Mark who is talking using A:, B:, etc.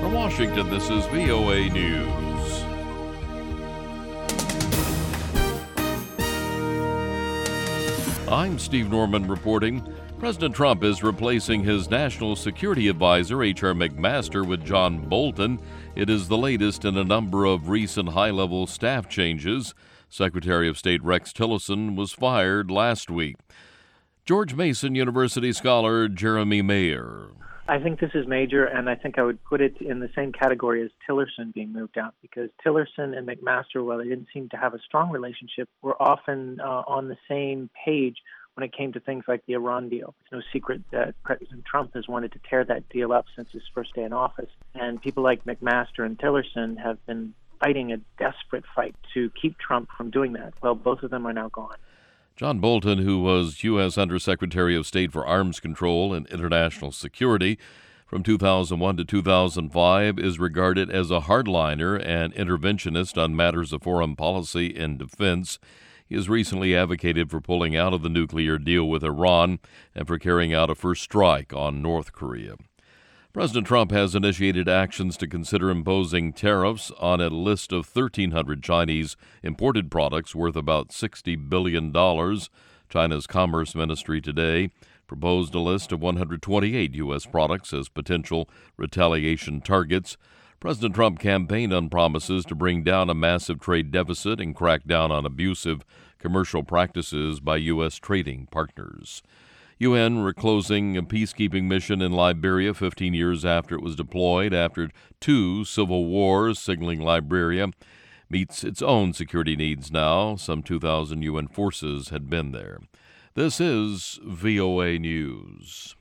A: From Washington, this is VOA News. I'm Steve Norman reporting. President Trump is replacing his national security advisor, H.R. McMaster, with John Bolton. It is the latest in a number of recent high-level staff changes. Secretary of State Rex Tillerson was fired last week. George Mason University scholar Jeremy Mayer.
B: I think this is major, and I think I would put it in the same category as Tillerson being moved out, because Tillerson and McMaster, while they didn't seem to have a strong relationship, were often on the same page when it came to things like the Iran deal. It's no secret that President Trump has wanted to tear that deal up since his first day in office, and people like McMaster and Tillerson have been fighting a desperate fight to keep Trump from doing that. Well, both of them are now gone.
A: John Bolton, who was U.S. Undersecretary of State for Arms Control and International Security from 2001 to 2005, is regarded as a hardliner and interventionist on matters of foreign policy and defense. He has recently advocated for pulling out of the nuclear deal with Iran and for carrying out a first strike on North Korea. President Trump has initiated actions to consider imposing tariffs on a list of 1,300 Chinese imported products worth about $60 billion. China's Commerce Ministry today proposed a list of 128 U.S. products as potential retaliation targets. President Trump campaigned on promises to bring down a massive trade deficit and crack down on abusive commercial practices by U.S. trading partners. UN reclosing a peacekeeping mission in Liberia 15 years after it was deployed after two civil wars, signaling Liberia meets its own security needs now. Some 2,000 UN forces had been there. This is VOA News.